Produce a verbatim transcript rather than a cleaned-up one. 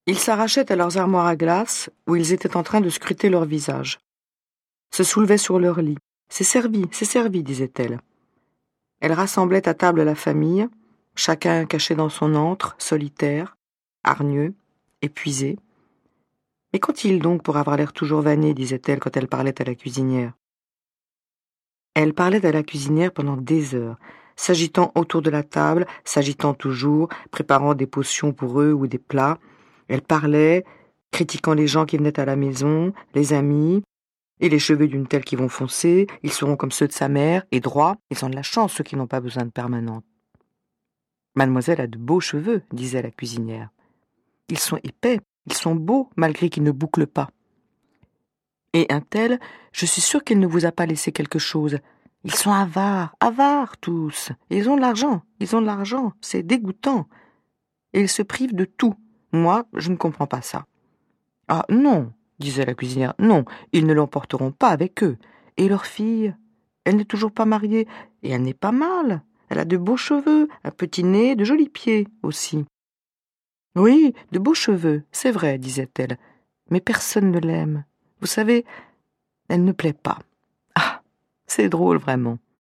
Ils s'arrachaient à leurs armoires à glace, où ils étaient en train de scruter leur visage. Se soulevaient sur leur lit. « C'est servi, c'est servi », disait-elle. Elle rassemblait à table la famille, chacun caché dans son antre, solitaire, hargneux, épuisé. « Mais qu'ont-ils donc pour avoir l'air toujours vanné ?» disait-elle quand elle parlait à la cuisinière. Elle parlait à la cuisinière pendant des heures, s'agitant autour de la table, s'agitant toujours, préparant des potions pour eux ou des plats. Elle parlait, critiquant les gens qui venaient à la maison, les amis, et les cheveux d'une telle qui vont foncer, ils seront comme ceux de sa mère, et droits, ils ont de la chance, ceux qui n'ont pas besoin de permanente. Mademoiselle a de beaux cheveux, disait la cuisinière. Ils sont épais, ils sont beaux, malgré qu'ils ne bouclent pas. Et un tel, je suis sûre qu'il ne vous a pas laissé quelque chose. Ils sont avares, avares tous. Ils ont de l'argent, ils ont de l'argent, c'est dégoûtant. Et ils se privent de tout. Moi, je ne comprends pas ça. Ah non, disait la cuisinière, non, ils ne l'emporteront pas avec eux. Et leur fille, elle n'est toujours pas mariée, et elle n'est pas mal. Elle a de beaux cheveux, un petit nez, de jolis pieds aussi. Oui, de beaux cheveux, c'est vrai, disait-elle, mais personne ne l'aime. Vous savez, elle ne plaît pas. Ah, c'est drôle vraiment.